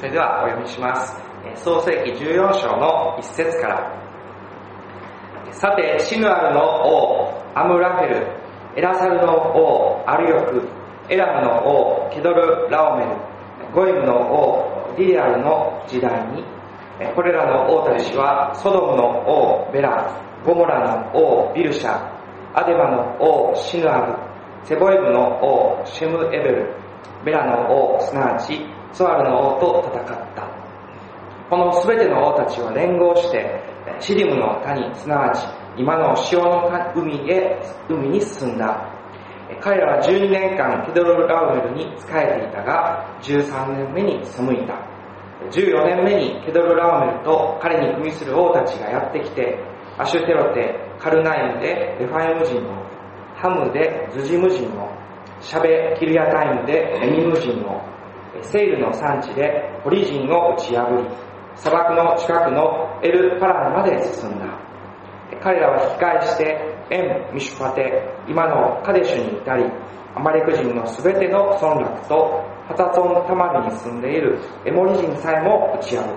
それではお読みします。創世記14章の1節から。さて、シヌアルの王アムラフェル、エラサルの王アルヨク、エラムの王ケドルラオメル、ゴイムの王ディリアルの時代に、これらの王たちはソドムの王ベラ、ゴモラの王ビルシャ、アデマの王シヌアル、セボイムの王シェムエベル、ベラの王すなわちツアルの王と戦った。このすべての王たちは連合してシリムの谷、すなわち今の潮の海に進んだ。彼らは12年間ケドルラウメルに仕えていたが、13年目に背いた。14年目にケドルラウメルと彼に組みする王たちがやってきて、アシュテロテ、カルナイムでレファイム人を、ハムでズジム人を、シャベキルヤタイムでエミム人を、セイルの産地でホリ人を打ち破り、砂漠の近くのエルパランまで進んだ。彼らは引き返してエン・ミシュパテ、今のカデシュに至り、アマレク人のすべての村落とハタツォンタマリに住んでいるエモリ人さえも打ち破った。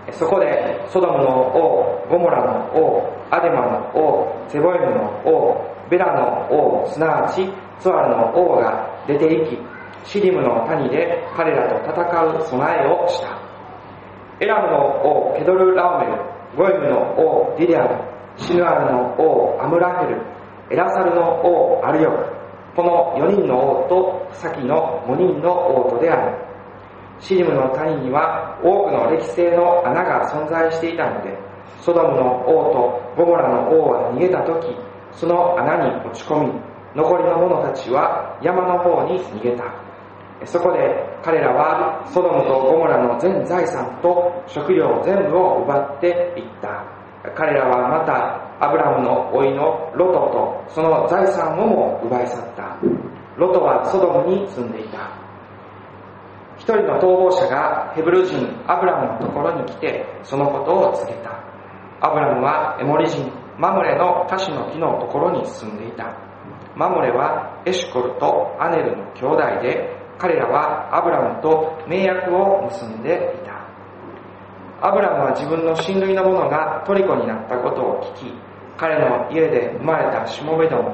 そこでソドムの王、ゴモラの王、アデマの王、セボイムの王、ベラの王、すなわちツアルの王が出て行き、シリムの谷で彼らと戦う備えをした。エラムの王ケドルラオメル、ゴイムの王ディリアル、シヌアルの王アムラフェル、エラサルの王アルヨク、この4人の王と先の5人の王とである。シリムの谷には多くの歴性の穴が存在していたので、ソドムの王とゴモラの王は逃げたとき、その穴に落ち込み、残りの者たちは山の方に逃げた。そこで彼らはソドムとゴモラの全財産と食料全部を奪っていった。彼らはまたアブラムの甥のロトとその財産をも奪い去った。ロトはソドムに住んでいた。一人の逃亡者がヘブル人アブラムのところに来てそのことを告げた。アブラムはエモリ人マムレのカシの木のところに住んでいた。マムレはエシュコルとアネルの兄弟で、彼らはアブラムと盟約を結んでいた。アブラムは自分の親類の者がトリコになったことを聞き、彼の家で生まれたしもべども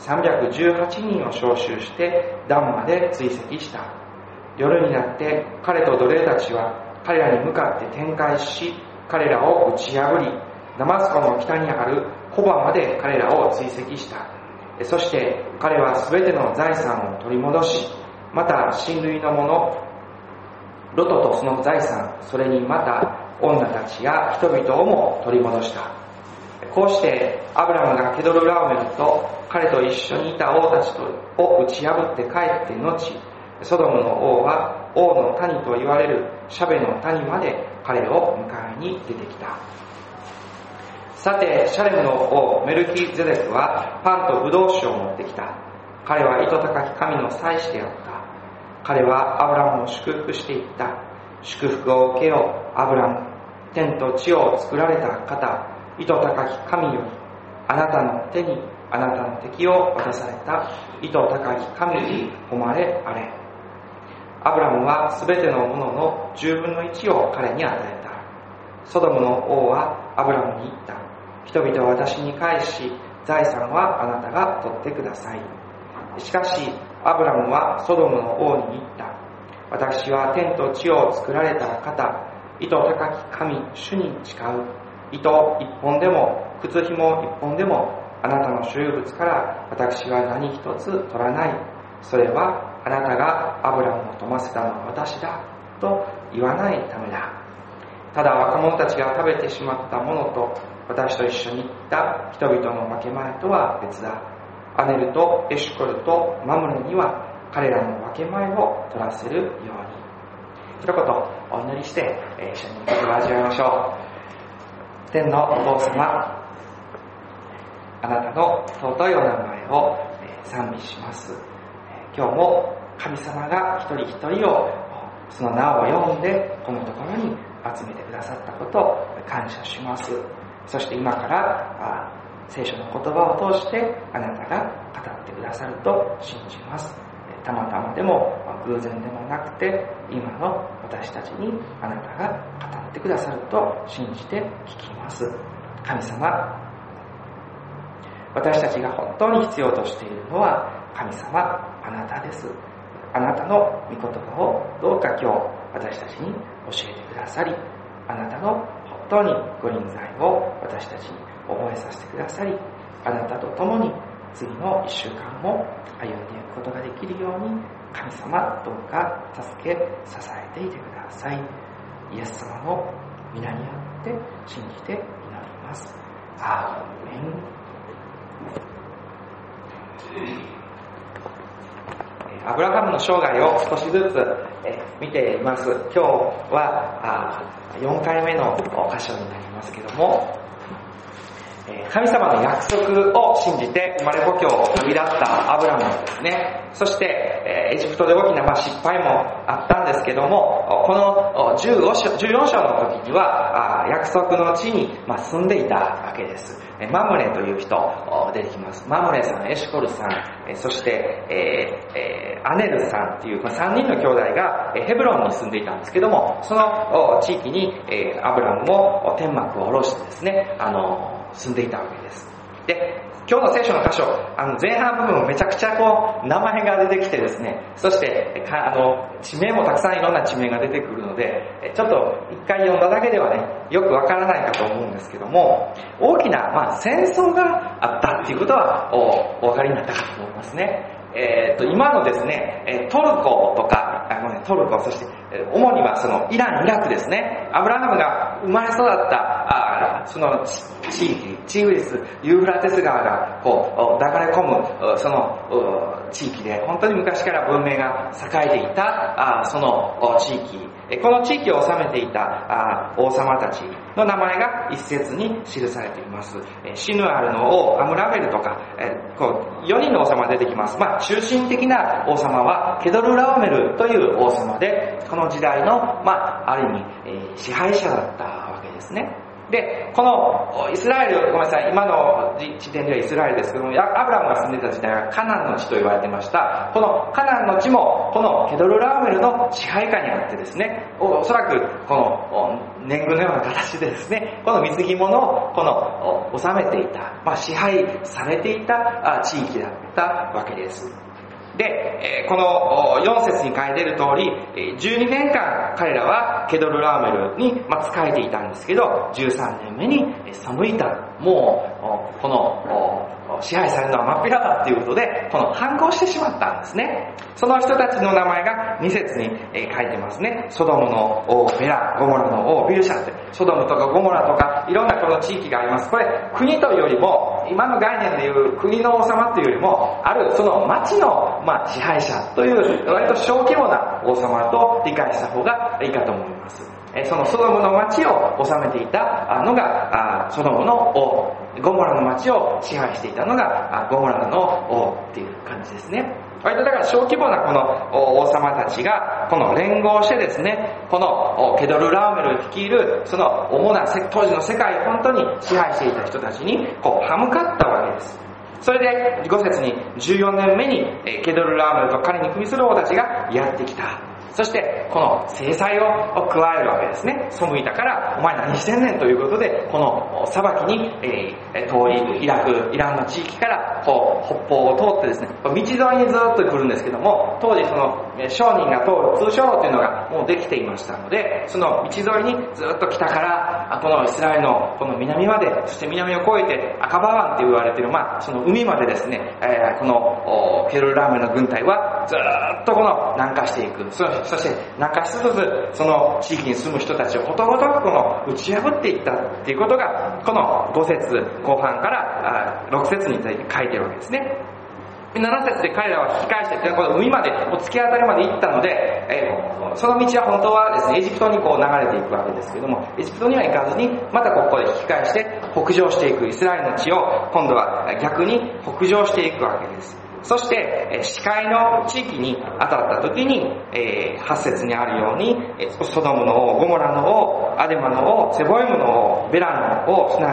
318人を召集してダンまで追跡した。夜になって彼と奴隷たちは彼らに向かって展開し、彼らを打ち破り、ダマスコの北にあるコバまで彼らを追跡した。そして彼はすべての財産を取り戻し、また親類の者ロトとその財産、それにまた女たちや人々をも取り戻した。こうしてアブラムがケドルラオメルと彼と一緒にいた王たちを打ち破って帰って後、ソドムの王は王の谷と言われるシャベの谷まで彼を迎えに出てきた。さて、シャレムの王メルキゼデクはパンとブドウ酒を持ってきた。彼は糸高き神の祭司であった。彼はアブラムを祝福していった。祝福を受けよう、アブラム。天と地を作られた方、糸高き神より、あなたの手にあなたの敵を渡された糸高き神に誉れあれ。アブラムはすべてのものの10分の1を彼に与えた。ソドムの王はアブラムに言った。人々は私に返し、財産はあなたが取ってください。しかしアブラムはソドムの王に言った。私は天と地を作られた方、糸高き神主に誓う。糸一本でも靴紐一本でもあなたの所有物から私は何一つ取らない。それはあなたがアブラムを富ませたのは私だと言わないためだ。ただ若者たちが食べてしまったものと私と一緒に行った人々の分け前とは別だ。アネルとエシュコルとマムレには彼らの分け前を取らせるように。一言お祈りして一緒に言葉を味わいましょう。天のお父様、あなたの尊いお名前を賛美します。今日も神様が一人一人をその名を読んでこのところに集めてくださったことを感謝します。そして今から聖書の言葉を通してあなたが語ってくださると信じます。 たまたまでも偶然でもなくて、今の私たちにあなたが語ってくださると信じて聞きます。神様、私たちが本当に必要としているのは、神様、あなたです。あなたの御言葉をどうか今日私たちに教えてくださり、あなたの本当にご臨在を私たちに覚えさせてくださり、あなたと共に次の1週間も歩んでいくことができるように、神様どうか助け支えていてください。イエス様の皆によって信じて祈ります。アーメン。アブラハムの生涯を少しずつ見ています。今日は4回目の箇所になりますけども、神様の約束を信じて生まれ故郷を旅立ったアブラムですね。そしてエジプトで大きな失敗もあったんですけども、この14章の時には約束の地に住んでいたわけです。マムネという人出てきます。マムネさん、エシュコルさん、そしてアネルさんという3人の兄弟がヘブロンに住んでいたんですけども、その地域にアブラムも天幕を下ろしてですね、住んでいたわけです。で、今日の聖書の箇所、前半部分めちゃくちゃ名前が出てきてですね、そして地名もたくさんいろんな地名が出てくるので、ちょっと一回読んだだけではね、よくわからないかと思うんですけども、大きな戦争があったっていうことはお分かりになったかと思いますね。今のですね、トルコとか、トルコ、そして主にはそのイラン、イラクですね。アブラハムが生まれ育ったその地域、チグリス、ユーフラテス川が流れ込むその地域で、本当に昔から文明が栄えていたその地域、この地域を治めていた王様たちの名前が一節に記されています。シヌアルの王アムラベルとか、4人の王様が出てきます。中心的な王様はケドルラオメルという王様で、この時代のある意味支配者だったわけですね。で、このイスラエル、ごめんなさい、今の時点ではイスラエルですけども、アブラムが住んでた時代はカナンの地と言われてました。このカナンの地も、このケドルラオメルの支配下にあってですね、おそらくこの年貢のような形でですね、この貢ぎ物を治めていた、支配されていた地域だったわけです。で、この4節に書いている通り、12年間彼らはケドルラーメルに仕えていたんですけど、13年目に背いた。もう、この支配されるのは真っ平だっていうことで、反抗してしまったんですね。その人たちの名前が2節に書いてますね。ソドムの王ベラ、ゴモラの王ビルシャって、ソドムとかゴモラとかいろんなこの地域があります。これ国というよりも、今の概念でいう国の王様というよりも、あるその町の支配者という割と小規模な王様と理解した方がいいかと思います。そのソドムの町を治めていたのがソドムの王、ゴモラの町を支配していたのがゴモラの王っていう感じですね。割とだから小規模なこの王様たちがこの連合してですね、このケドルラーメル率いるその主な当時の世界を本当に支配していた人たちに歯向かったわけです。それで5節に14年目にケドルラーメルと彼に組みする王たちがやってきた。そしてこの制裁を加えるわけですね。背いたからお前何してんねんということで、この裁きに、遠いイランの地域から北方を通ってですね、道沿いにずっと来るんですけども、当時その商人が通る通商路というのがもうできていましたので、その道沿いにずっと北からこのイスラエルのこの南まで、そして南を越えて赤羽湾と言われているその海までですね、このケドルラーメルの軍隊はずっと南下していく。そして南下しつつその地域に住む人たちをことごとく打ち破っていったっていうことが、この5節後半から6節に書いてるわけですね。7節で彼らは引き返してこの海まで突き当たりまで行ったので、その道は本当はですねエジプトに流れていくわけですけども、エジプトには行かずにまたここで引き返して北上していく。イスラエルの地を今度は逆に北上していくわけです。そして視界の地域に当たった時に、8節にあるようにソドムの王、ゴモラの王、アデマの王、セボイムの王、ベラの王、すなわち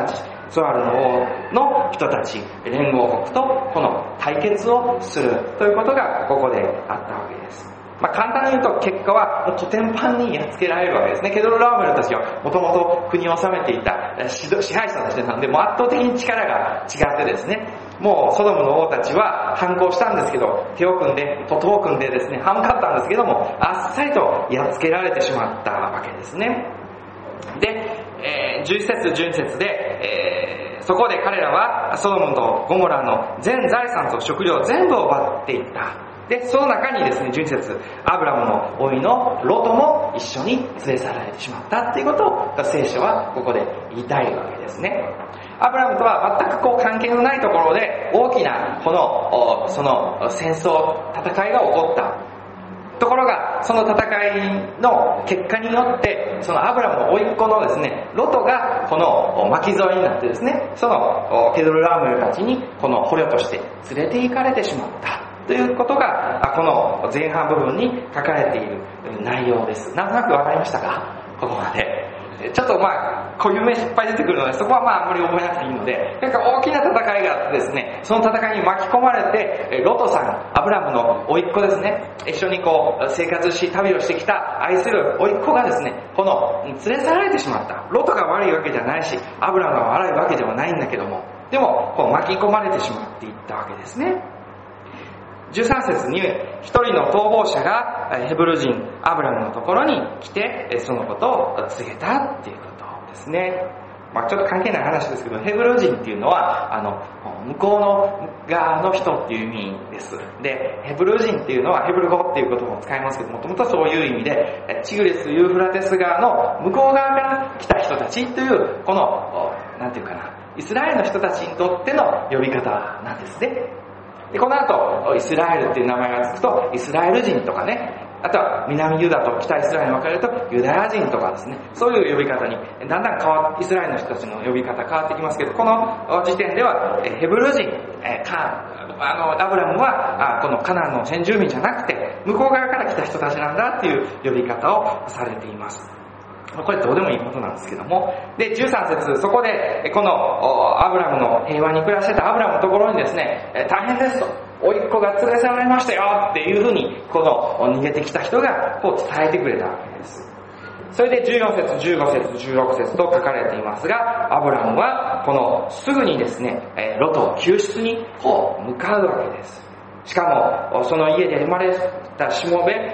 ゾアルの王の人たち、連合国とこの対決をするということがここであったわけです。簡単に言うと結果はもうコテンパンにやっつけられるわけですね。ケドルラーメルたちはもともと国を治めていた支配者たちなので、もう圧倒的に力が違ってですね、もうソドムの王たちは反抗したんですけど、手を組んで徒党を組んでですね、歯向かったんですけども、あっさりとやっつけられてしまったわけですね。で、11節12節で、そこで彼らはソドムとゴモラの全財産と食料全部を奪っていった。で、その中にですね、12節、アブラムの甥のロトも一緒に連れ去られてしまったっていうことを聖書はここで言いたいわけですね。アブラムとは全く関係のないところで大きなその戦争、戦いが起こったところが、その戦いの結果によってそのアブラムの甥っ子のですね、ロトがこの巻き添えになってですね、そのケドルラーメルたちにこの捕虜として連れて行かれてしまったということがこの前半部分に書かれている内容です。なんとなくわかりましたか？ここまで。ちょっと固有名いっぱい出てくるので、そこはあんまり覚えなくていいので、なんか大きな戦いがあってですね、その戦いに巻き込まれて、ロトさん、アブラムの甥っ子ですね、一緒に生活し旅をしてきた愛する甥っ子がですね、この連れ去られてしまった。ロトが悪いわけじゃないし、アブラムが悪いわけではないんだけども、でも巻き込まれてしまっていったわけですね。13節に一人の逃亡者がヘブル人アブラムのところに来て、そのことを告げたっていうことですね。ちょっと関係ない話ですけど、ヘブル人っていうのは向こうの側の人っていう意味です。で、ヘブル人っていうのはヘブル語っていう言葉を使いますけど、もともとそういう意味でチグリス・ユーフラテス川の向こう側から来た人たちというこのなんていうかな、イスラエルの人たちにとっての呼び方なんですね。で、この後イスラエルっていう名前がつくとイスラエル人とかね、あとは南ユダと北イスラエルに分かれるとユダヤ人とかですね、そういう呼び方にだんだんイスラエルの人たちの呼び方変わってきますけど、この時点ではヘブル人、アブラムはこのカナンの先住民じゃなくて向こう側から来た人たちなんだっていう呼び方をされています。これどうでもいいことなんですけども、で13節、そこでこのアブラムの平和に暮らしてたアブラムのところにですね、大変ですと、甥っ子が連れ去られましたよっていうふうにこの逃げてきた人がこう伝えてくれたわけです。それで14節15節16節と書かれていますが、アブラムはこのすぐにですね、ロト救出にこう向かうわけです。しかもその家で生まれたしもべ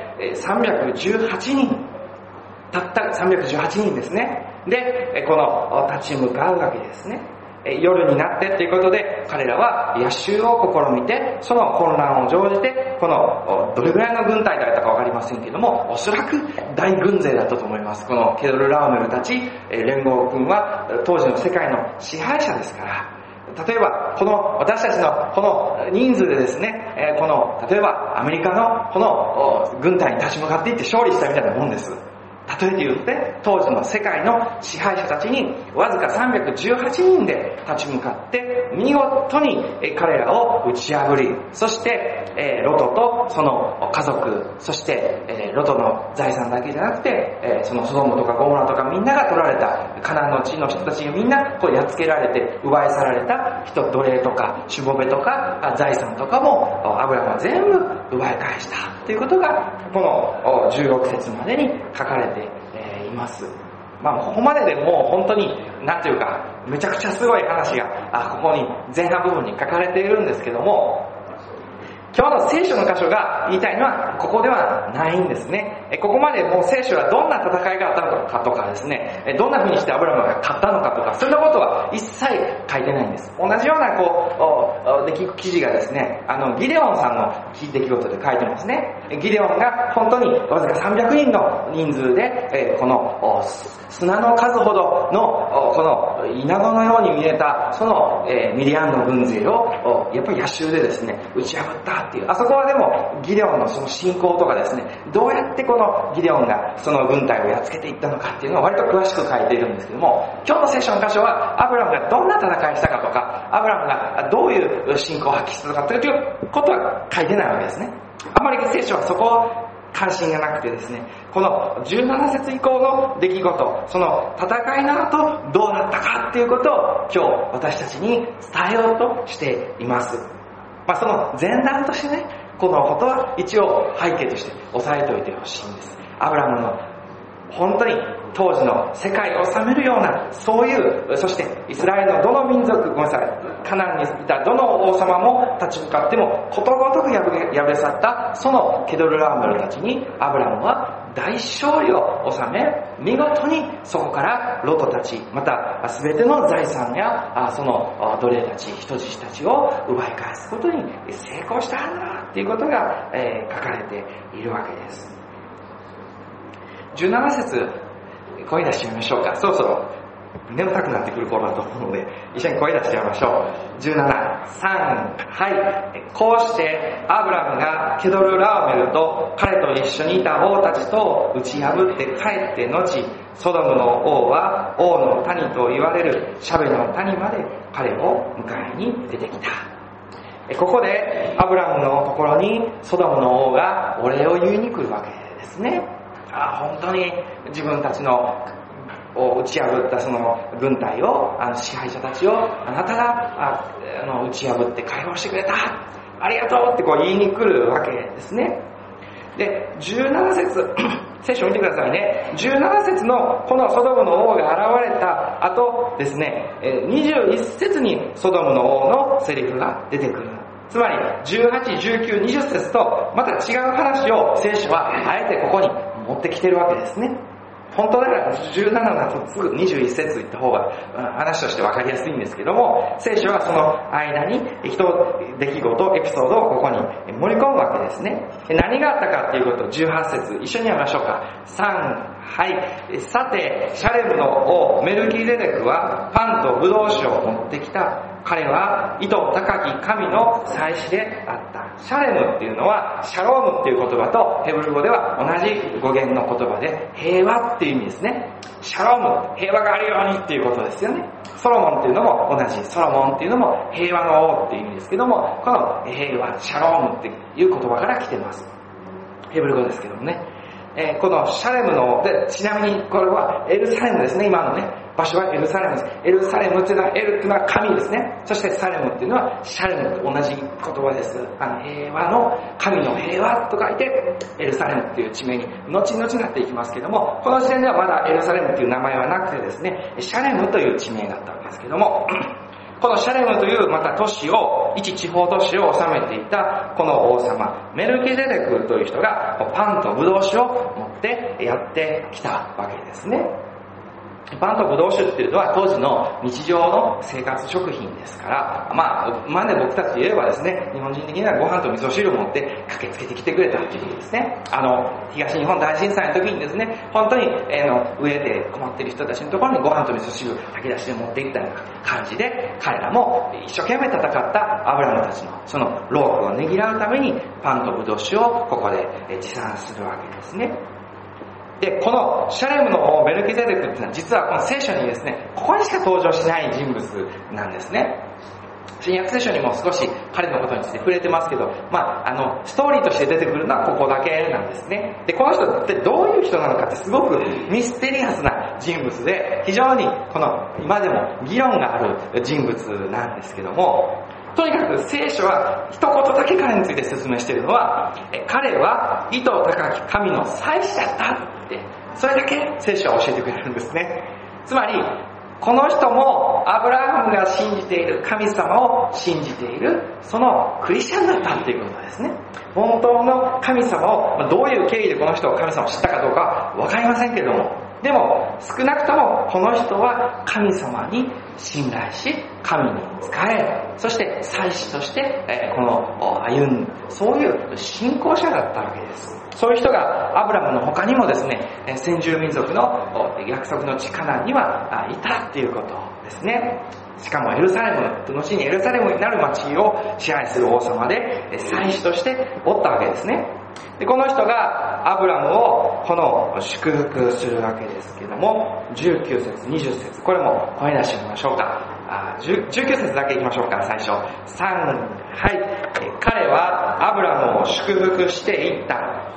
318人、たった318人ですね。で、この立ち向かうわけですね。夜になってということで、彼らは夜襲を試みて、その混乱を乗じて、このどれぐらいの軍隊だったかわかりませんけども、おそらく大軍勢だったと思います。このケドルラーメルたち連合軍は当時の世界の支配者ですから、例えばこの私たちのこの人数でですね、この例えばアメリカのこの軍隊に立ち向かっていって勝利したみたいなもんです。例えて言うとね、当時の世界の支配者たちにわずか318人で立ち向かって見事に彼らを打ち破り、そしてロトとその家族、そしてロトの財産だけじゃなくてそのソドムとかゴモラとかみんなが取られたカナンの地の人たちがみんなこうやっつけられて奪い去られた人、奴隷とかしもべとか財産とかもアブラムは全部奪い返したということがこの16節までに書かれています。ここまででもう本当になんていうかめちゃくちゃすごい話がここに前半部分に書かれているんですけども、今日の聖書の箇所が言いたいのはここではないんですね。ここまでもう聖書はどんな戦いがあったのかとかですね、どんな風にしてアブラムが勝ったのかとか、そんなことは一切書いてないんです。同じような記事がですね、ギデオンさんの出来事で書いてますね。ギデオンが本当にわずか300人の人数で、この砂の数ほどのこの稲子のように見えたそのミディアンの軍勢をやっぱり夜襲でですね打ち破ったっていう、あそこはでもギデオンのその信仰とかですね、どうやってこのギデオンがその軍隊をやっつけていったのかっていうのを割と詳しく書いているんですけども、今日の聖書の箇所はアブラムがどんな戦いしたかとか、アブラムがどういう信仰を発揮したのかということは書いてないわけですね。あまり聖書はそこを関心がなくてですね、この17節以降の出来事、その戦いの後どうなったかっていうことを今日私たちに伝えようとしています。その前段としてね、このことは一応背景として押さえておいてほしいんです。アブラムの本当に当時の世界を治めるような、そういう、そしてイスラエルのどの民族、カナンにいたどの王様も立ち向かってもことごとく敗れ去ったそのケドルラーメルたちにアブラムは大勝利を収め、見事にそこからロトたち、また全ての財産やその奴隷たち、人質たちを奪い返すことに成功したんだっていうことが、書かれているわけです。17節声出してみましょうか。そろそろ眠たくなってくる頃だと思うので一緒に声出してみましょう。17、3、はい。こうしてアブラムがケドルラーメルと彼と一緒にいた王たちと打ち破って帰って後、ソドムの王は王の谷と言われるシャベの谷まで彼を迎えに出てきた。ここでアブラムのところにソドムの王がお礼を言いに来るわけですね。本当に自分たちのを打ち破ったその軍隊を、支配者たちをあなたが打ち破って解放してくれた、ありがとうって言いに来るわけですね。で、17節聖書を見てくださいね。17節のこのソドムの王が現れた後ですね、21節にソドムの王のセリフが出てくる。つまり18、19、20節とまた違う話を聖書はあえてここに持ってきてるわけですね。本当だから17だとすぐ21節言った方が話として分かりやすいんですけども、聖書はその間に出来事、エピソードをここに盛り込むわけですね。何があったかっていうことを18節一緒にやりましょうか。3、はい。さてシャレムの王メルキゼデクはパンとブドウ酒を持ってきた。彼は意図高き神の祭司であった。シャレムっていうのはシャロームっていう言葉とヘブル語では同じ語源の言葉で平和っていう意味ですね。シャローム、平和があるようにっていうことですよね。ソロモンっていうのも同じ。ソロモンっていうのも平和の王っていう意味ですけども、この平和、シャロームっていう言葉から来てます。ヘブル語ですけどもね。このシャレムので、ちなみにこれはエルサレムですね。今のね場所はエルサレムです。エルサレムっていうのは、エルっていうのは神ですね。そしてサレムっていうのはシャレムと同じ言葉です。平和の神の平和と書いてエルサレムっていう地名に後々なっていきますけども、この時点ではまだエルサレムっていう名前はなくてですね、シャレムという地名だったわけですけども、このシャレムというまた都市を、一地方都市を治めていたこの王様メルキゼデクという人がパンとブドウ酒を持ってやってきたわけですね。パンとブドウ酒っていうのは当時の日常の生活食品ですから、まで僕たちといえばですね、日本人的にはご飯と味噌汁を持って駆けつけてきてくれたっていうことですね。東日本大震災の時にですね、本当に上で困っている人たちのところにご飯と味噌汁を炊き出して持っていったような感じで、彼らも一生懸命戦ったアブラムたちのその労苦をねぎらうためにパンとブドウ酒をここで持参するわけですね。で、このシャレムのメルキゼデクっていうのは実はこの聖書にですね、ここにしか登場しない人物なんですね。新約聖書にも少し彼のことについて触れてますけど、ストーリーとして出てくるのはここだけなんですね。で、この人ってどういう人なのかってすごくミステリアスな人物で、非常にこの今でも議論がある人物なんですけども、とにかく聖書は一言だけ彼について説明しているのは、彼は意図高き神の祭司だったって、それだけ聖書は教えてくれるんですね。つまりこの人もアブラハムが信じている神様を信じているそのクリスチャンだったっていうことですね。本当の神様を、どういう経緯でこの人が神様を知ったかどうかは分かりませんけれども、でも少なくともこの人は神様に信頼し、神に仕え、そして祭司としてこの歩んだ、そういう信仰者だったわけです。そういう人がアブラムの他にもですね、先住民族の約束の地カナンにはいたっていうことですね。しかもエルサレム、後にエルサレムになる町を支配する王様で祭司としておったわけですね。で、この人がアブラムをこの祝福するわけですけども、19節20節、これも声出してみましょうか。19節だけいきましょうか。最初3、はい。彼はアブラムを祝福していった。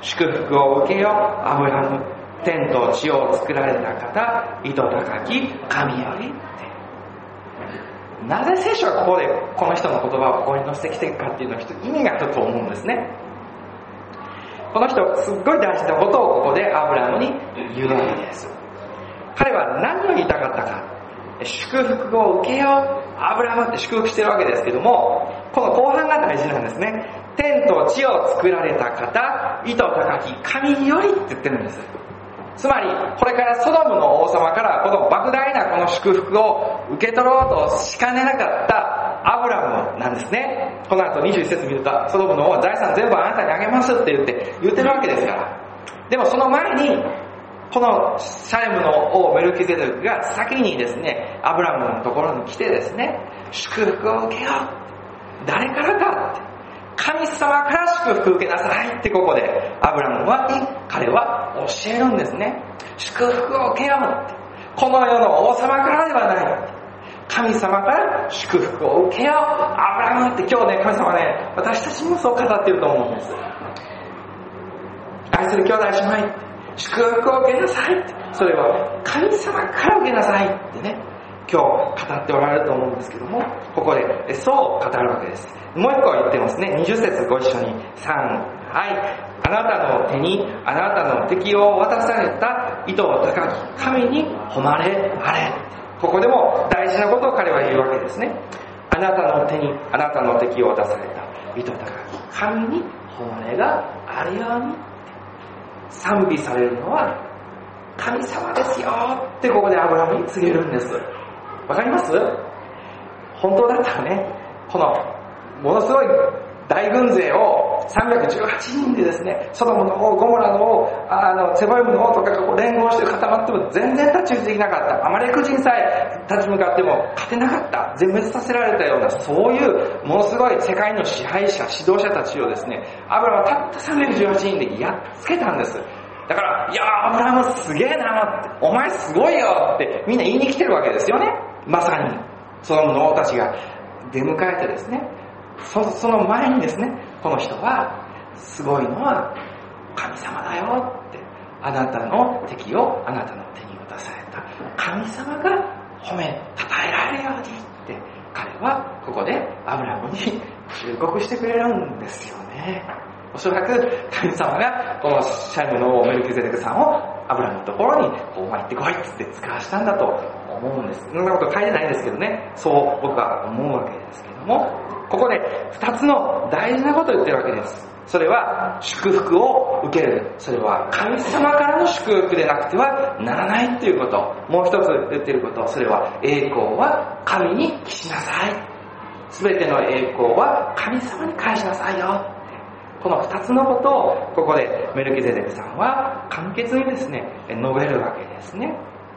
祝福を受けよ。アブラム、天と地を作られた方、意図高き神よりって。なぜ聖書はここでこの人の言葉をここに載せてきてるかっていうのは意味があると思うんですね。この人すっごい大事なことをここでアブラムに言うわけです。彼は何を言いたかったか。祝福を受けよう。アブラムって祝福してるわけですけども、この後半が大事なんですね。天と地を作られた方、意図高き神よりって言ってるんです。つまりこれからソドムの王様からこの莫大なこの祝福を受け取ろうとしかねなかったアブラムなんですね。この後21節見ると、ソドムの王は財産全部あなたにあげますって言ってるわけですから。でもその前にこのシャレムの王メルキゼデクが先にですね、アブラムのところに来てですね、祝福を受けよう。誰からかって、神様から祝福を受けなさいってここでアブラムは彼は教えるんですね。祝福を受けようって、この世の王様からではない、神様から祝福を受けよう。アブラムって今日ね、神様ね、私たちにもそう語っていると思うんです。愛する兄弟姉妹、祝福を受けなさいって、それは神様から受けなさいってね、今日語っておられると思うんですけども、ここでそう語るわけです。もう一個言ってますね。20節ご一緒に。3、はい。あなたの手にあなたの敵を渡された意図高き神に誉れあれ。ここでも大事なことを彼は言うわけですね。あなたの手にあなたの敵を渡された意図高き神に誉れがあるように。賛美されるのは神様ですよってここでアブラムに告げるんです。わかります？本当だったらね、このものすごい大軍勢を318人でですね、ソドムの王、ゴモラの王、セボイムの王とかがこう連合して固まっても全然太刀打ちできなかった。アマレク人さえ立ち向かっても勝てなかった。全滅させられたような、そういうものすごい世界の支配者、指導者たちをですね、アブラムはたった318人でやっつけたんです。だから、いやーアブラムすげえなって、お前すごいよってみんな言いに来てるわけですよね。まさにソドムの王たちが出迎えてですね、その前にですね、この人はすごいのは神様だよって、あなたの敵をあなたの手に渡された神様が褒めたたえられるようにって彼はここでアブラムに忠告してくれるんですよね。おそらく神様がこのシャレムの王メルキゼデクさんをアブラムのところにお前行ってこいって使わしたんだと思うんです。そんなこと書いてないんですけどね、そう僕は思うわけですけども、ここで2つの大事なことを言ってるわけです。それは祝福を受ける。それは神様からの祝福でなくてはならないということ。もう一つ言ってること、それは栄光は神に帰しなさい。すべての栄光は神様に返しなさいよ。この2つのことをここでメルキゼデクさんは簡潔にですね述べるわけですね。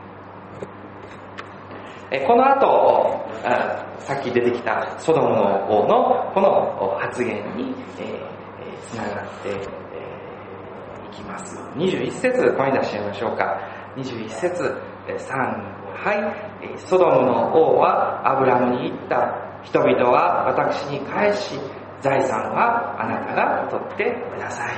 この後さっき出てきたソドムの王のこの発言につながっていきます。21節声に出しちゃいましょうか。21節3、はい。ソドムの王はアブラムに言った。人々は私に返し、財産はあなたが取ってください。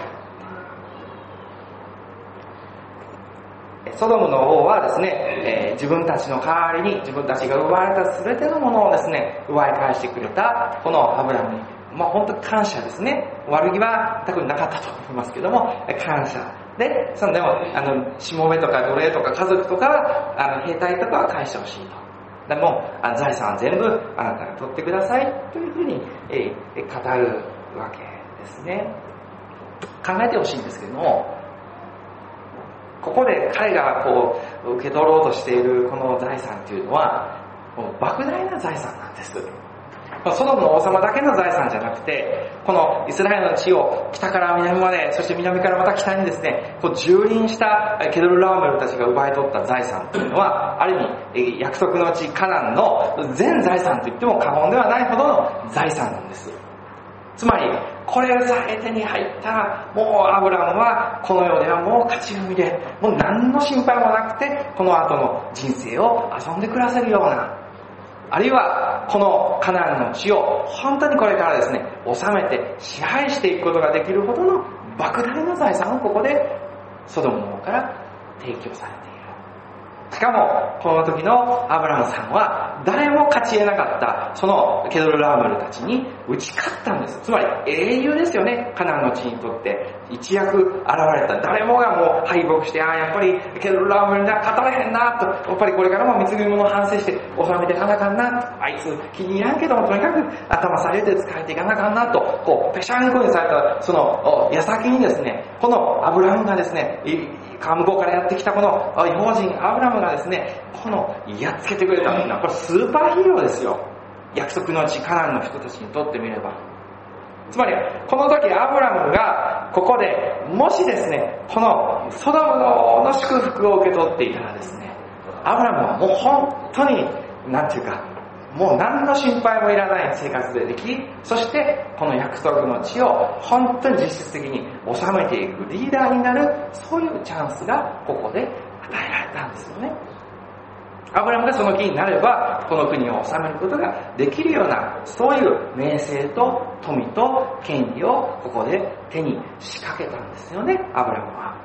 ソドムの王はですね、自分たちの代わりに自分たちが奪われた全てのものをですね奪い返してくれたこのアブラムに、本当に感謝ですね。悪気は多分なかったと思いますけども、感謝で、でもしもべとか奴隷とか家族とかは兵隊とかは返してほしいと。でも財産は全部あなたが取ってくださいというふうに、語るわけですね。考えてほしいんですけども、ここで彼がこう受け取ろうとしているこの財産というのはもう莫大な財産なんです。ソドムの王様だけの財産じゃなくて、このイスラエルの地を北から南まで、そして南からまた北にですね、こう蹂躙したケドルラオメルたちが奪い取った財産というのは、ある意味約束の地カナンの全財産といっても過言ではないほどの財産なんです。つまりこれさえ手に入ったら、もうアブラムはこの世ではもう勝ち組で、もう何の心配もなくてこの後の人生を遊んで暮らせるような、あるいはこのカナンの地を本当にこれからですね治めて支配していくことができるほどの莫大な財産をここでソドムの王から提供されている。しかもこの時のアブラムさんは誰も勝ち得なかったそのケドルラームルたちに打ち勝ったんです。つまり英雄ですよね。カナンの地にとって一躍現れた。誰もがもう敗北して、やっぱりケドルラームルには勝たれへんなと、やっぱりこれからも貢ぎ物を反省して収めていかなあかんな、あいつ気に入らんけどもとにかく頭下げて使えていかなあかんなと、こうぺしゃんこにされたその矢先にですね、このアブラムがですね、川向こうからやってきたこの違法人アブラムがですね、このやっつけてくれたというのはこれスーパーヒーローですよ。約束の地カナンの人たちにとってみれば。つまりこの時アブラムがここでもしですね、このソドムの祝福を受け取っていたらですね、アブラムはもう本当になんていうか、もう何の心配もいらない生活ででき、そしてこの約束の地を本当に実質的に治めていくリーダーになる、そういうチャンスがここで与えられたんですよね。アブラムがその気になればこの国を治めることができるような、そういう名声と富と権利をここで手に仕掛けたんですよね、アブラムは。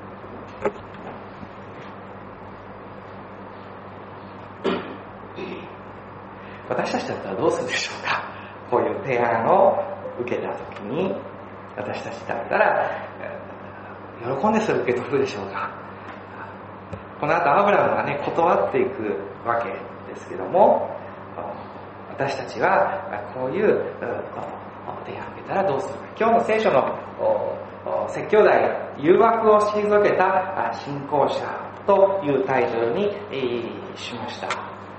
私たちだったらどうするでしょうか。こういう提案を受けたときに、私たちだったら喜んでそれを受け取るでしょうか。この後アブラムがね、断っていくわけですけども、私たちはこういう提案を受けたらどうするか。今日の聖書の説教題、誘惑を退けた信仰者というタイトルにしました。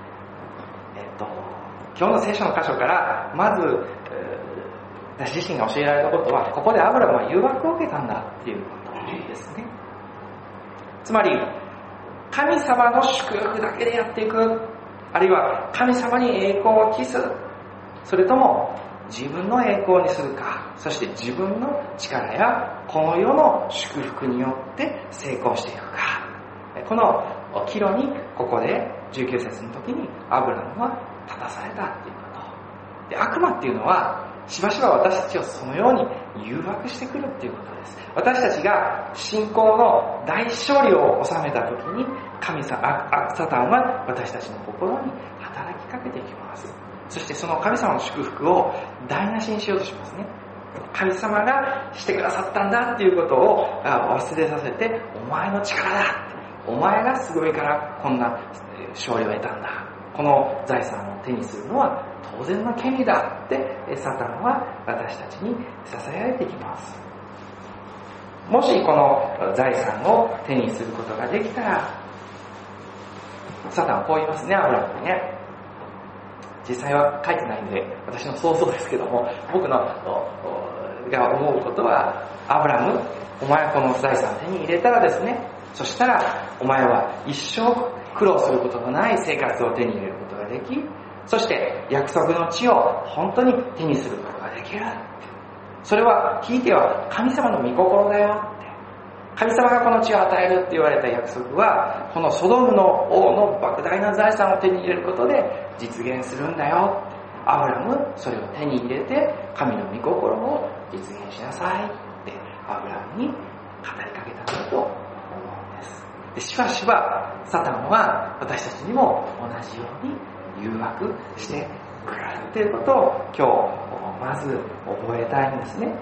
今日の聖書の箇所からまず私自身が教えられたことは、ここでアブラムは誘惑を受けたんだっていうことですね。つまり神様の祝福だけでやっていく、あるいは神様に栄光を期す、それとも自分の栄光にするか、そして自分の力やこの世の祝福によって成功していくか、この岐路にここで19節の時にアブラムは立たされたっていうことで、悪魔っていうのはしばしば私たちをそのように誘惑してくるっていうことです。私たちが信仰の大勝利を収めた時にサタンは私たちの心に働きかけていきます。そしてその神様の祝福を台無しにしようとしますね。神様がしてくださったんだっていうことを忘れさせて、お前の力だって、お前がすごいからこんな勝利を得たんだ、この財産を手にするのは当然の権利だってサタンは私たちに囁いていきます。もしこの財産を手にすることができたら、サタンはこう言いますね、アブラムにね。実際は書いてないんで私の想像ですけども、僕のが思うことは、アブラム、お前はこの財産を手に入れたらですね、そしたらお前は一生苦労することのない生活を手に入れることができ、そして約束の地を本当に手にすることができる。それは聞いては神様の御心だよって。神様がこの地を与えるって言われた約束は、このソドムの王の莫大な財産を手に入れることで実現するんだよ。アブラム、それを手に入れて神の御心を実現しなさいってアブラムに語りかけたんだと思うんです。で、しばしばサタンは私たちにも同じように誘惑してくるっていうことを今日まず覚えたいんですね。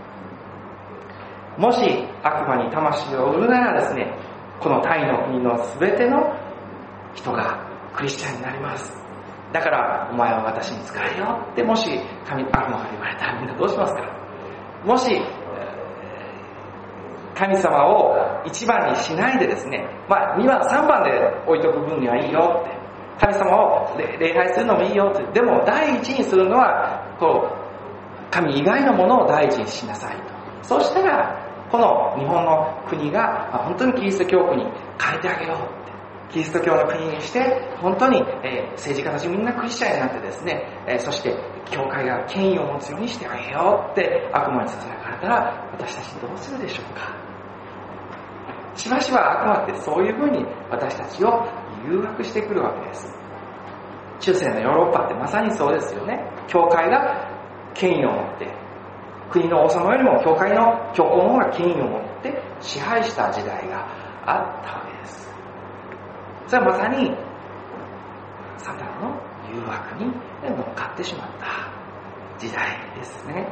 もし悪魔に魂を売るならですね、このタイの国の全ての人がクリスチャンになります。だからお前は私に仕えよって、もし悪魔が言われたらみんなどうしますか。もし神様を一番にしないでですね、2番3番で置いとく分にはいいよって、神様を礼拝するのもいいよって、でも第一にするのは神以外のものを第一にしなさいと。そうしたらこの日本の国が本当にキリスト教国に変えてあげようって、キリスト教の国にして本当に政治家たちみんなクリスチャンになってですね、そして教会が権威を持つようにしてあげようって悪魔にささやかれたら、私たちどうするでしょうか。しばしば悪魔ってそういうふうに私たちを誘惑してくるわけです。中世のヨーロッパってまさにそうですよね。教会が権威を持って国の王様よりも教会の教皇の方が権威を持って支配した時代があったわけです。それはまさにサタンの誘惑に乗っかってしまった時代ですね。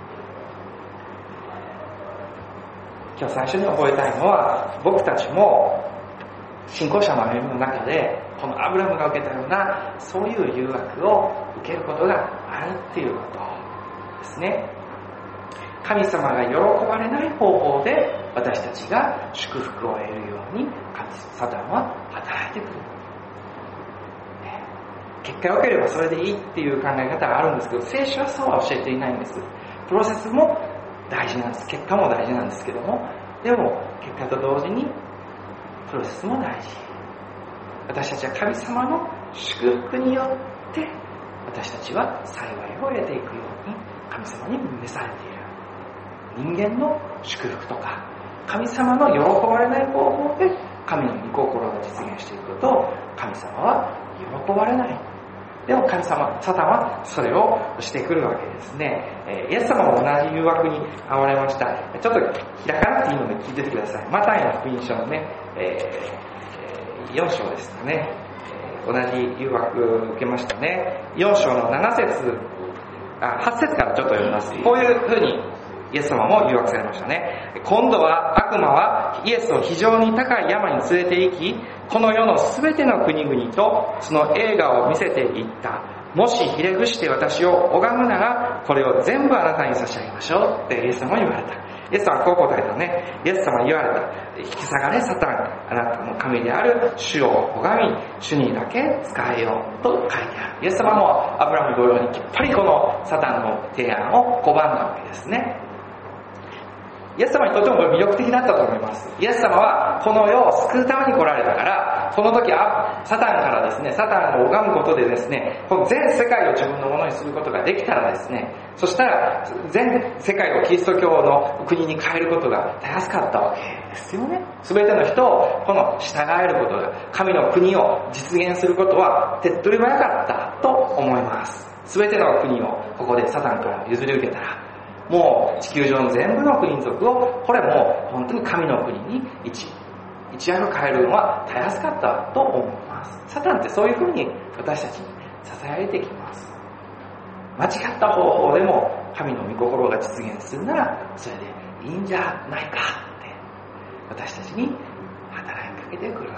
今日最初に覚えたいのは、僕たちも信仰者の歩みの中でこのアブラムが受けたようなそういう誘惑を受けることがあるっていうことですね。神様が喜ばれない方法で私たちが祝福を得るようにサタンは働いてくる。結果が良ければそれでいいっていう考え方があるんですけど、聖書はそうは教えていないんです。プロセスも大事なんです。結果も大事なんですけども、でも結果と同時にプロセスも大事。私たちは神様の祝福によって私たちは幸いを得ていくように神様に召されている。人間の祝福とか神様の喜ばれない方法で神の御心が実現していくことを神様は喜ばれない。でもサタンはそれをしてくるわけですね。イエス様も同じ誘惑に遭われました。ちょっと開かなくていいので聞いててください。マタイの福音書のね、4章ですかね。同じ誘惑を受けましたね。4章の8節からちょっと読みます。こういうふうにイエス様も誘惑されましたね。今度は悪魔はイエスを非常に高い山に連れて行き、この世のすべての国々とその栄華を見せていった。もしひれ伏して私を拝むなら、これを全部あなたに差し上げましょうってイエス様は言われた。イエス様はこう答えたね。イエス様は言われた。引き下がれサタン。あなたの神である主を拝み、主にだけ仕えようと書いてある。イエス様もアブラム同様にきっぱりこのサタンの提案を拒んだわけですね。イエス様にとってもこれ魅力的だったと思います。イエス様はこの世を救うために来られたから、その時サタンからですね、サタンを拝むことでですね、この全世界を自分のものにすることができたらですね、そしたら全世界をキリスト教の国に変えることがたやすかったわけですよね。すべての人をこの従えることが、神の国を実現することは手っ取り早かったと思います。すべての国をここでサタンから譲り受けたら、もう地球上の全部の国族をこれもう本当に神の国に一夜を変えるのはたやすかったと思います。サタンってそういうふうに私たちに囁いてきます。間違った方法でも神の御心が実現するならそれでいいんじゃないかって私たちに働きかけてくる。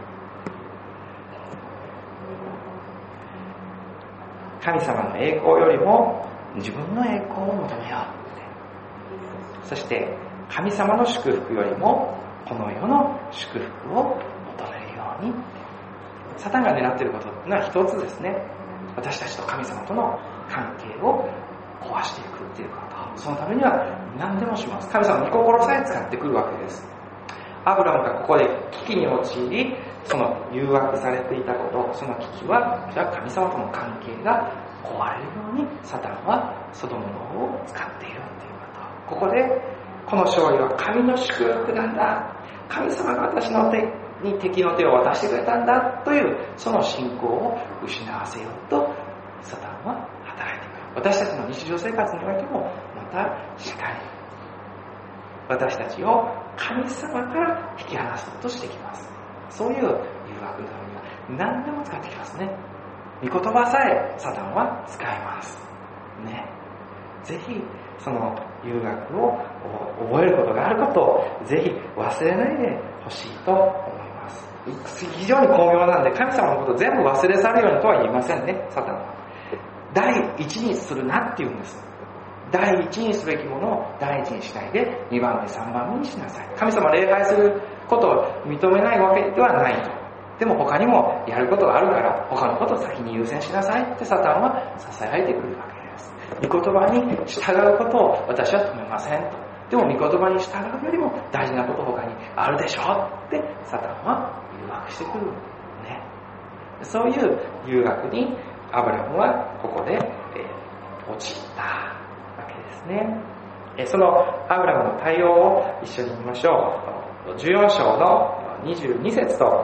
神様の栄光よりも自分の栄光を求めようって。そして神様の祝福よりもこの世の祝福を求めるように。サタンが狙っていることっていうのは一つですね。私たちと神様との関係を壊していくっていうこと。そのためには何でもします。神様の御心さえ使ってくるわけです。アブラムがここで危機に陥り、その誘惑されていたこと、その危機は神様との関係が壊れるようにサタンはソドムの方を使っているということ。ここでこの勝利は神の祝福なんだ、神様が私の手に敵の手を渡してくれたんだというその信仰を失わせようとサタンは働いてくる。私たちの日常生活においてもまたしかり、私たちを神様から引き離そうとしてきます。そういう誘惑のためには何でも使ってきますね。御言葉さえサタンは使いますね。ぜひその誘惑を覚えることがあることをぜひ忘れないでほしいと思います。非常に巧妙なんで神様のことを全部忘れ去るようにとは言いませんね。サタンは第一にするなって言うんです。第一にすべきものを第一にしないで2番目3番目にしなさい。神様を礼拝することを認めないわけではないと。でも他にもやることがあるから他のことを先に優先しなさいってサタンは囁いてくるわけです。御言葉に従うことを私は止めませんと。でも御言葉に従うよりも大事なこと他にあるでしょってサタンは誘惑してくるね。そういう誘惑にアブラムはここで陥ったわけですね。そのアブラムの対応を一緒に見ましょう。14章の22節と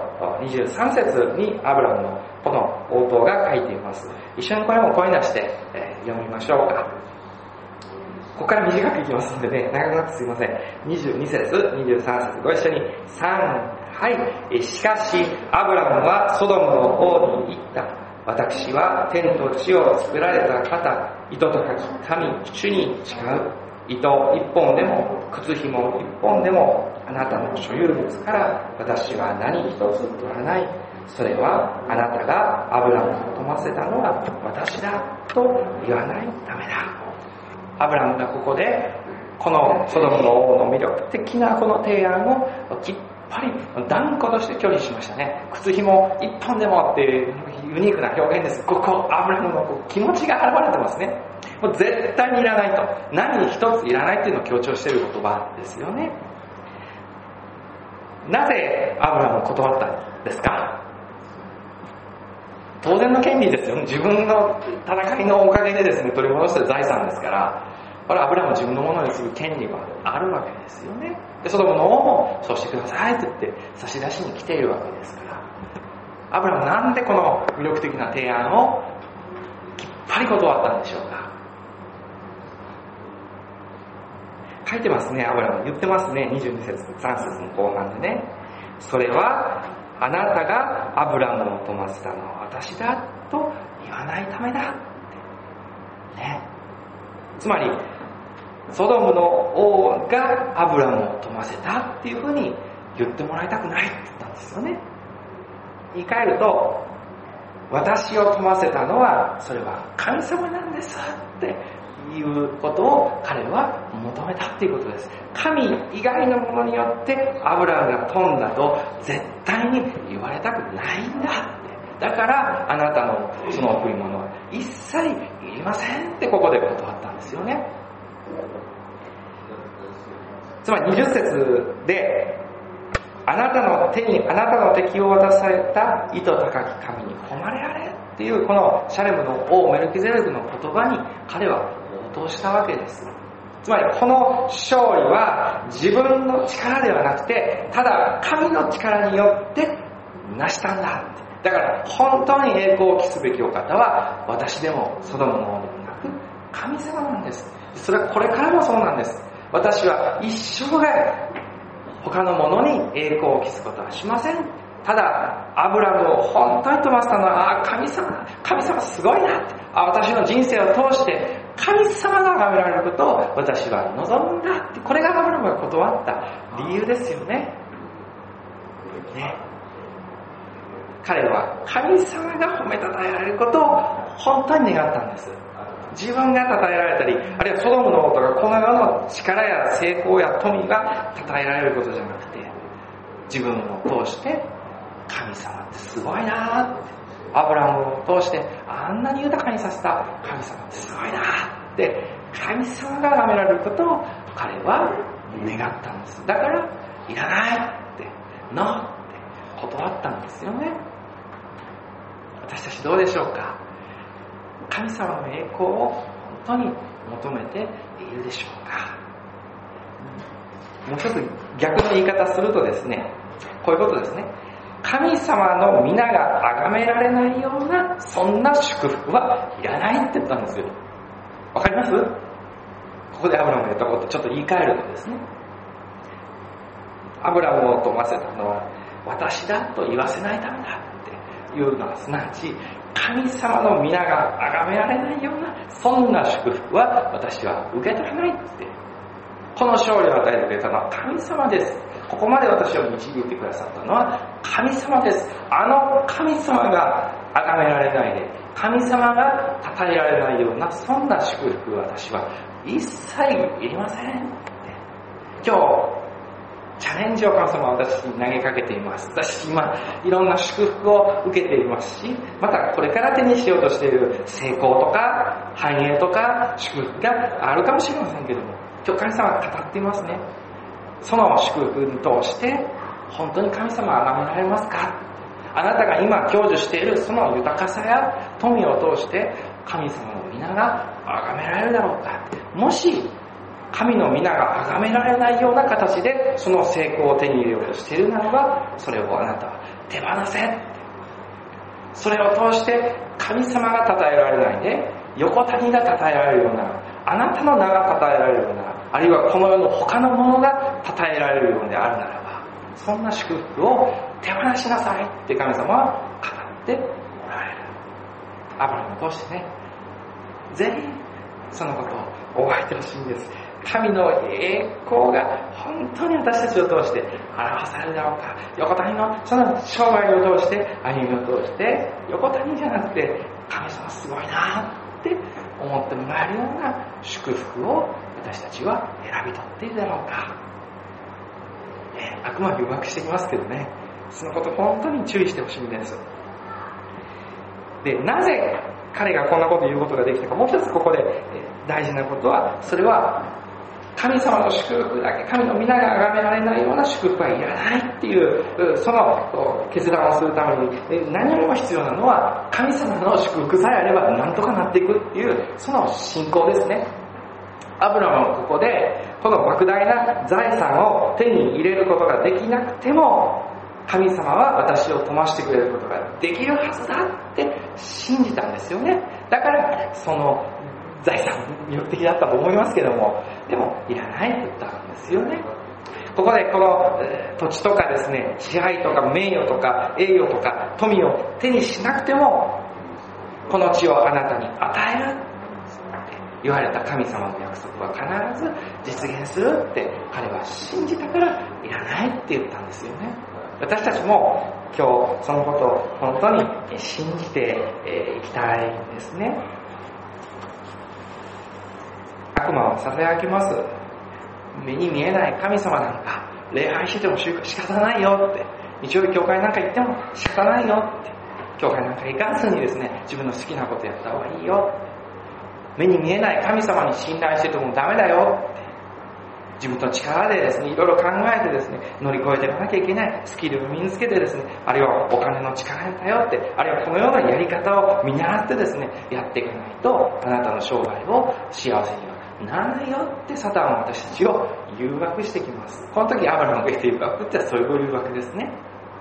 23節にアブラムのこの応答が書いています。一緒にこれも声出して読みましょうか。 ここから短くいきますのでね、長くなってすいません。22節、23節、ご一緒に。3、はい。しかし、アブラムはソドムの王に言った。私は天と地を作られた方、糸と書き神、主に誓う。糸一本でも、靴紐一本でも、あなたの所有物から私は何一つ取らない。それはあなたがアブラムを富ませたのは私だと言わないためだ。アブラムがここでこのソドムの王の魅力的なこの提案をきっぱり断固として拒否しましたね。靴紐一本でもっていうユニークな表現です。ここアブラムの気持ちが現れてますね。もう絶対にいらないと、何一ついらないっていうのを強調している言葉ですよね。なぜアブラムを断ったんですか？当然の権利ですよ。自分の戦いのおかげでですね、取り戻した財産ですから、これはアブラムを自分のものにする権利はあるわけですよね。で、ソドムの王もそうしてくださいって言って差し出しに来ているわけですから、アブラムなんでこの魅力的な提案をきっぱり断ったんでしょうか？書いてますね、アブラム言ってますね、22節3節の後半でね。それはあなたがアブラムを富ませたのは私だと言わないためだってね。つまりソドムの王がアブラムを富ませたっていうふうに言ってもらいたくないって言ったんですよね。言い換えると、私を富ませたのはそれは神様なんですっていうことを彼は求めたっていうことです。神以外のものによってアブラムが富んだと絶対に言われたくないんだって。だからあなたのその贈り物は一切いりませんってここで断ったんですよね。つまり20節であなたの手にあなたの敵を渡された糸高き神に誉れられっていうこのシャレムの王メルキゼデクの言葉に彼は応答したわけです。つまりこの勝利は自分の力ではなくて、ただ神の力によって成したんだ。だから本当に栄光を期すべきお方は私でもソドムの王でもなく神様なんです。それはこれからもそうなんです。私は一生涯他のものに栄光を期すことはしません。ただアブラムを本当に富ませたのは神様すごいなって、私の人生を通して神様が崇められることを私は望むんだって、これがアブラムが断った理由ですよね。彼は神様が褒めたたえられることを本当に願ったんです。自分が称えられたり、あるいはソドムの王とかこの世の力や成功や富が称えられることじゃなくて、自分を通して神様ってすごいなって、アブラムを通してあんなに豊かにさせた神様ってすごいなって神様が崇められることを彼は願ったんです。だからいらないってノーって断ったんですよね。私たちどうでしょうか？神様の栄光を本当に求めているでしょうか？もう一つ逆の言い方するとですね、こういうことですね。神様の皆が崇められないようなそんな祝福はいらないって言ったんですよ。わかります？ここでアブラムが言ったことをちょっと言い換えるとですね、アブラムを富ませたのは私だと言わせないためだっていうのは、すなわち神様の皆が崇められないようなそんな祝福は私は受け取らないって。この勝利を与えてくれたのは神様です。ここまで私を導いてくださったのは神様です。あの神様が崇められないで、神様が称えられないようなそんな祝福は私は一切いりませんって。今日チャレンジを神様は私に投げかけています。私今いろんな祝福を受けていますし、またこれから手にしようとしている成功とか繁栄とか祝福があるかもしれませんけども、今日神様が語っていますね。その祝福に通して本当に神様は崇められますか？あなたが今享受しているその豊かさや富を通して神様の皆が崇められるだろうか？もし神の皆が崇められないような形でその成功を手に入れようとしているならば、それをあなたは手放せ。それを通して神様が称えられないで横谷が称えられるようなあなたの名が称えられるような、あるいはこの世の他のものが称えられるようであるならば、そんな祝福を手放しなさいって神様は語っておられる。アブラハムを通してね、ぜひそのことを覚えてほしいんです。神の栄光が本当に私たちを通して表されるだろうか。横谷のその生涯を通して、歩みを通して、横谷じゃなくて神様すごいなって思ってもらえるような祝福を私たちは選び取っているだろうか。悪魔は誘惑してきますけどね、そのこと本当に注意してほしいんです。で、なぜ彼がこんなことを言うことができたか、もう一つここで大事なことは、それは神様の祝福だけ、神の皆が崇められないような祝福はいらないっていう、その決断をするために何よりも必要なのは、神様の祝福さえあれば何とかなっていくっていう、その信仰ですね。アブラハムはここでこの莫大な財産を手に入れることができなくても、神様は私を富ましてくれることができるはずだって信じたんですよね。だからその財産魅力的だったと思いますけども、でもいらないって言ったんですよね。ここでこの土地とかですね、支配とか名誉とか栄誉とか富を手にしなくても、この地をあなたに与えるって言われた神様の約束は必ず実現するって彼は信じたから、いらないって言ったんですよね。私たちも今日そのことを本当に信じていきたいんですね。悪魔はささやきます。目に見えない神様なんか礼拝してても仕方ないよって、日曜日教会なんか行っても仕方ないよって、教会なんか行かずにですね、自分の好きなことやった方がいいよって、目に見えない神様に信頼しててもダメだよって、自分の力でですね、いろいろ考えてですね、乗り越えていかなきゃいけない、スキルを身につけてですね、あるいはお金の力に頼って、あるいはこのようなやり方を見習ってですね、やっていかないと、あなたの生涯を幸せにはならないよってサタンは私たちを誘惑してきます。この時アブラハムが言っている誘惑ってそういう誘惑ですね。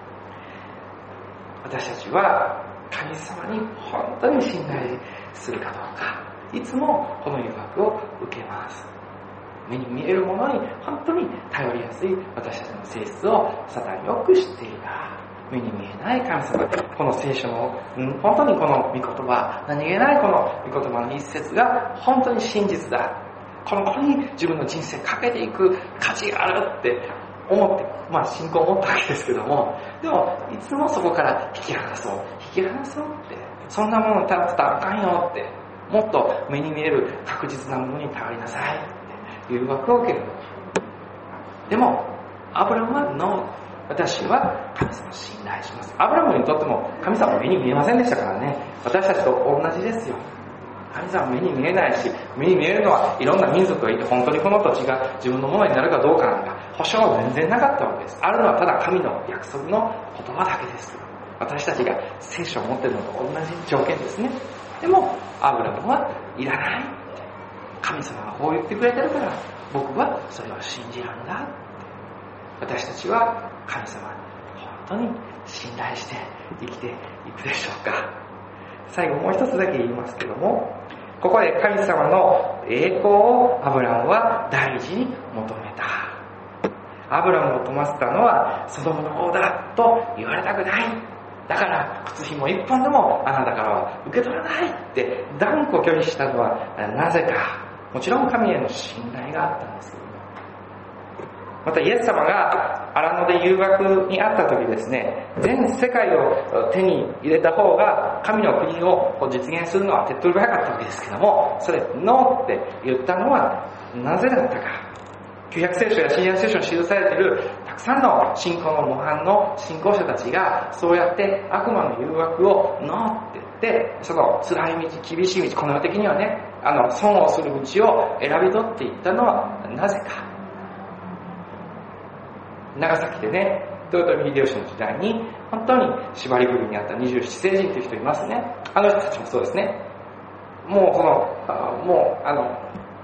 私たちは神様に本当に信頼するかどうか、いつもこの誘惑を受けます。目に見えるものに本当に頼りやすい私たちの性質をサタンよく知っているから、目に見えない神様、この聖書の本当にこの御言葉、何気ないこの御言葉の一節が本当に真実だ、この子に自分の人生かけていく価値があるって思って、信仰を持ったわけですけども、でもいつもそこから引き離そうって、そんなものを頼ったらあかんよって、もっと目に見える確実なものに頼りなさいって誘惑を受ける。でもアブラハムはノー、私は神様を信頼します。アブラハムにとっても神様は目に見えませんでしたからね。私たちと同じですよ。神様は目に見えないし、目に見えるのはいろんな民族がいて、本当にこの土地が自分のものになるかどうかなんか保証は全然なかったわけです。あるのはただ神の約束の言葉だけです。私たちが聖書を持っているのと同じ条件ですね。でもアブラハムはいらないって、神様がこう言ってくれてるから僕はそれを信じるんだって。私たちは神様本当に信頼して生きていくでしょうか。最後もう一つだけ言いますけども、ここで神様の栄光をアブラハムは大事に求めた。アブラハムを富ませたのはソドムの王だと言われたくない、だから靴紐一本でもあなたからは受け取らないって断固拒否したのはなぜか。もちろん神への信頼があったんですけども、またイエス様が荒野で誘惑にあった時ですね、全世界を手に入れた方が神の国を実現するのは手っ取り早かったわけですけども、それノーって言ったのはなぜだったか。旧約聖書や新約聖書に記されているたくさんの信仰の模範の信仰者たちがそうやって悪魔の誘惑をノーって言って、その辛い道、厳しい道、この世的にはね、損をする道を選び取っていったのはなぜか。長崎でね、豊臣秀吉の時代に本当に縛り首にあった27世人という人いますね。あの人たちもそうですね。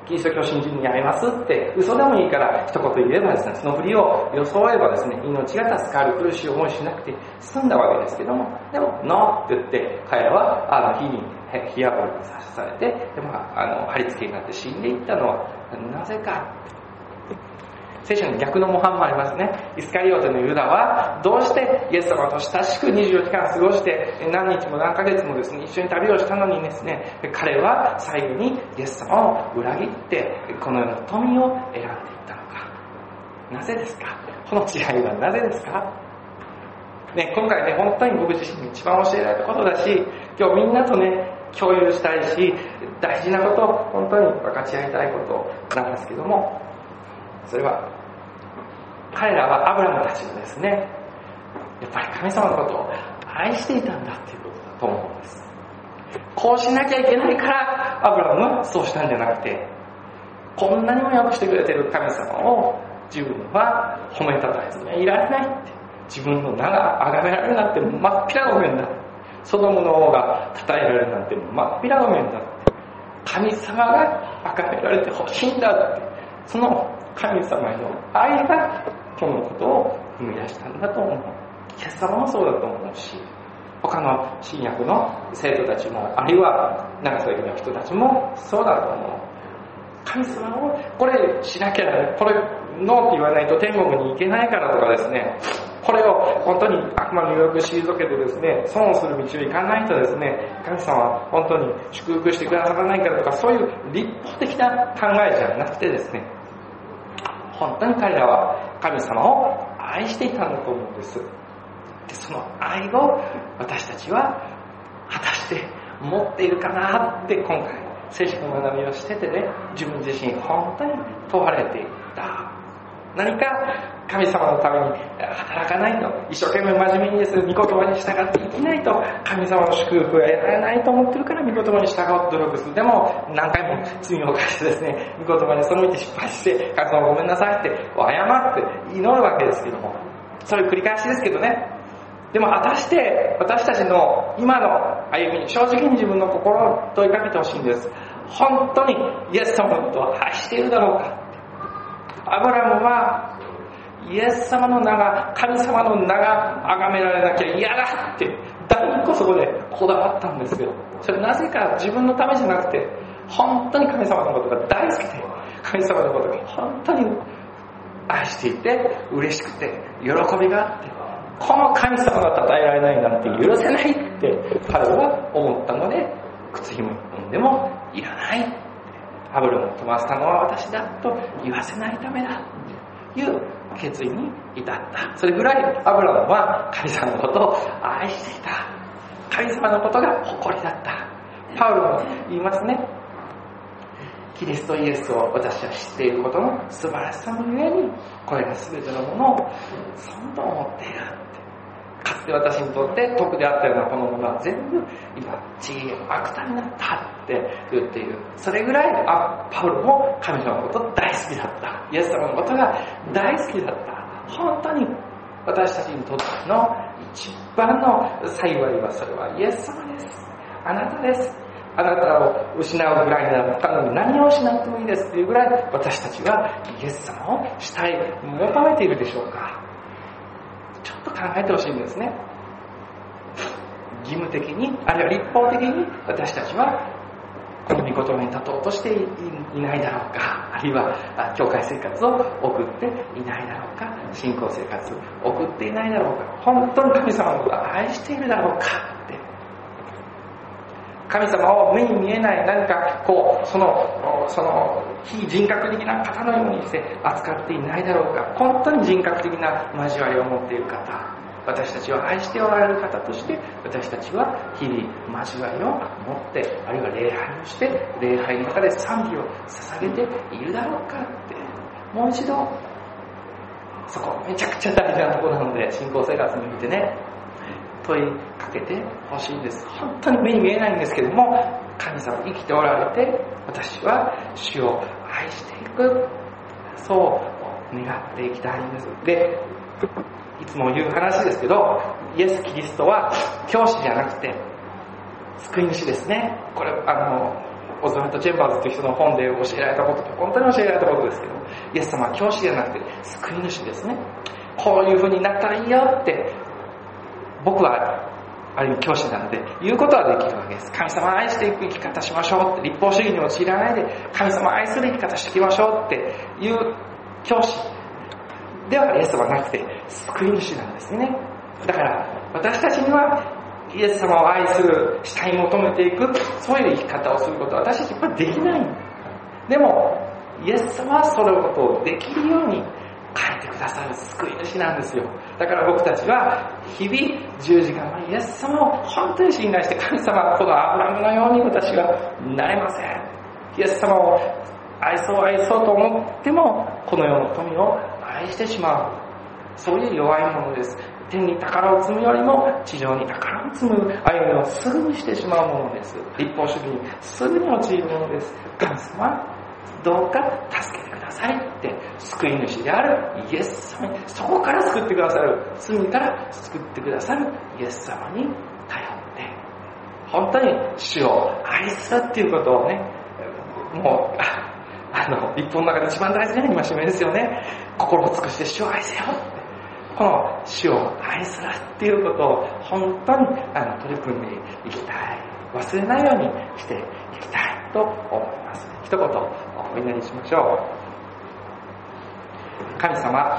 キリスト教信人に会いますって嘘でもいいから一言言えばですね、そのふりを装えばですね、命が助かる、苦しい思いしなくて済んだわけですけども、でもノーって言って彼らは火に火あぶりにされて、で貼り付けになって死んでいったのはなぜか。聖書に逆の模範もありますね。イスカリオテのユダはどうしてイエス様と親しく24時間過ごして何日も何ヶ月もですね一緒に旅をしたのにですね、彼は最後にイエス様を裏切ってこのような富を選んでいったのか。なぜですか？この違いはなぜですか？ね、今回ね、本当に僕自身に一番教えられたことだし、今日みんなとね共有したいし、大事なこと、本当に分かち合いたいことなんですけども、それは彼らはアブラムたちがですね、やっぱり神様のことを愛していたんだっていうことだと思うんです。こうしなきゃいけないからアブラムはそうしたんじゃなくて、こんなにも良くしてくれてる神様を自分は褒めたたえずにはいられないって、自分の名が崇められるなんて真っ平ごめんだ、ソドムの王が称えられるなんて真っ平ごめんだって、神様が崇められてほしいんだって、その神様への愛がこのことを生み出したんだと思う。イエス様もそうだと思うし、他の新約の生徒たちも、あるいは長崎の人たちもそうだと思う。神様をこれしなきゃ、これノーって言わないと天国に行けないからとかですね、これを本当に悪魔の誘惑を退けてですね、損をする道を行かないとですね、神様は本当に祝福してくださらないからとか、そういう立法的な考えじゃなくてですね、本当に彼らは神様を愛していたんだと思うんです。で、その愛を私たちは果たして持っているかなって今回聖書の学びをしててね、自分自身本当に問われていった。何か神様のために働かないと、一生懸命真面目にですね、御言葉に従って生きないと神様の祝福が得られないと思ってるから御言葉に従おうと努力する。でも何回も罪を犯してですね、御言葉に背いて失敗して神様ごめんなさいって謝って祈るわけですけども、それ繰り返しですけどね。でも果たして私たちの今の歩みに正直に自分の心を問いかけてほしいんです。本当にイエス様のことを愛しているだろうか。アブラムはイエス様の名が、神様の名が崇められなきゃ嫌だって第一個そこでこだわったんですよ。それなぜか自分のためじゃなくて、本当に神様のことが大好きで、神様のことが本当に愛していて嬉しくて喜びがあって、この神様が称えられないなんて許せないって彼は思ったので、靴ひも踏んでもいらない、アブラムを飛ばしたのは私だと言わせないためだという決意に至った。それぐらいアブラムは神様のことを愛していた。神様のことが誇りだった。パウロも言いますね。キリストイエスを私は知っていることの素晴らしさのゆえに、これら全てのものを損と思っている。かつて私にとって得であったようなこのものは全部今地位悪態になったって言っている。それぐらいパウロも神様のこと大好きだった。イエス様のことが大好きだった。本当に私たちにとっての一番の幸いは、それはイエス様です。あなたです。あなたを失うぐらいなら他の何を失ってもいいですというぐらい、私たちはイエス様をしたい、求めているでしょうか。ちょっと考えてほしいんですね。義務的に、あるいは立法的に私たちはこの御言葉に立とうとしていないだろうか、あるいは教会生活を送っていないだろうか、信仰生活を送っていないだろうか、本当に神様のことを愛しているだろうかって、神様を目に見えない何かこうその非人格的な方のようにして扱っていないだろうか、本当に人格的な交わりを持っている方、私たちを愛しておられる方として、私たちは日々交わりを持って、あるいは礼拝をして、礼拝の中で賛美を捧げているだろうかって、もう一度そこめちゃくちゃ大事なところなので、信仰生活においてね問いかけてほしいんです。本当に目に見えないんですけども、神様生きておられて、私は主を愛していく、そう願っていきたいんです。で、いつも言う話ですけど、イエス・キリストは教師じゃなくて救い主ですね。これオズワルド・チェンバーズという人の本で教えられたことと本当に教えられたことですけど、イエス様は教師じゃなくて救い主ですね。こういう風になったらいいよって僕はある意味教師なので言うことはできるわけです。神様を愛していく生き方しましょうって、立法主義に陥らないで神様を愛する生き方していきましょうっていう教師ではイエス様はなくて救い主なんですね。だから私たちにはイエス様を愛する、下に求めていく、そういう生き方をすることは私たちやっぱりできない。でもイエス様はそのことをできるように変えてくださる救い主なんですよ。だから僕たちは日々十字架のイエス様を本当に信頼して、神様はこのアブラムのように私はなれません。イエス様を愛そうと思ってもこの世の富を愛してしまう、そういう弱いものです。天に宝を積むよりも地上に宝を積む歩みをすぐにしてしまうものです。立法主義にすぐに陥るものです。神様どうか助けてくださいって救い主であるイエス様に、そこから救ってくださる、罪から救ってくださるイエス様に頼って本当に主を愛するっていうことをね、もう立法の中で一番大事な戒めですよね。心を尽くして主を愛せよって、この主を愛するっていうことを本当に取り組んでいきたい、忘れないようにしていきたいと思います。一言お祈りしましょう。神様、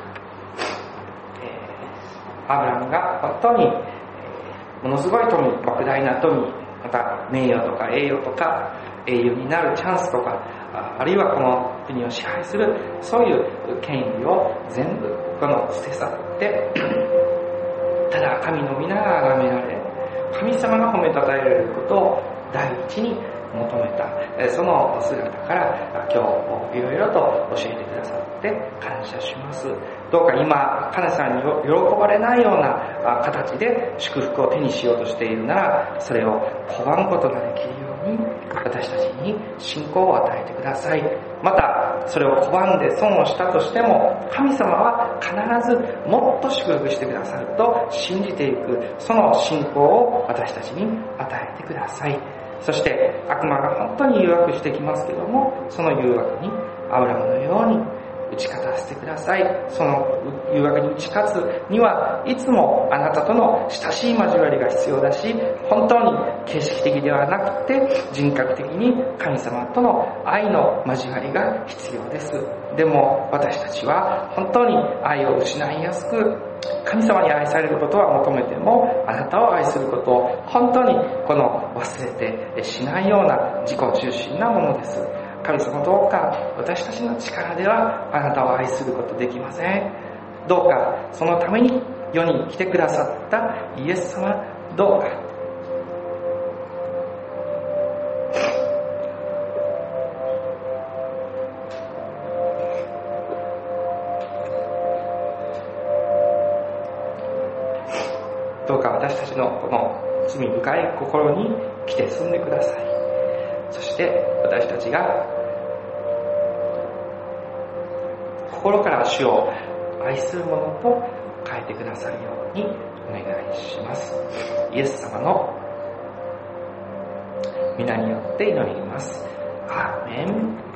アブラムが本当にものすごい富、莫大な富、また名誉とか栄誉とか英雄になるチャンスとか、あるいはこの国を支配するそういう権威を全部捨て去ってただ神の皆が崇められ、神様が褒めたたえられることを第一に求めた、その姿から今日いろいろと教えてくださって感謝します。どうか今彼さんに喜ばれないような形で祝福を手にしようとしているなら、それを拒むことができるように私たちに信仰を与えてください。またそれを拒んで損をしたとしても神様は必ずもっと祝福してくださると信じていく、その信仰を私たちに与えてください。そして悪魔が本当に誘惑してきますけども、その誘惑にアブラムのように打ち勝たせてください。その誘惑に打ち勝つにはいつもあなたとの親しい交わりが必要だし、本当に形式的ではなくて人格的に神様との愛の交わりが必要です。でも私たちは本当に愛を失いやすく、神様に愛されることは求めてもあなたを愛することを本当に忘れてしないような自己中心なものです。神様どうか私たちの力ではあなたを愛することできません。どうかそのために世に来てくださったイエス様、どうか私たちのこの罪深い心に来て住んでください。そして私たちが心から主を愛するものと変えてくださるようにお願いします。イエス様の皆によって祈ります。アーメン。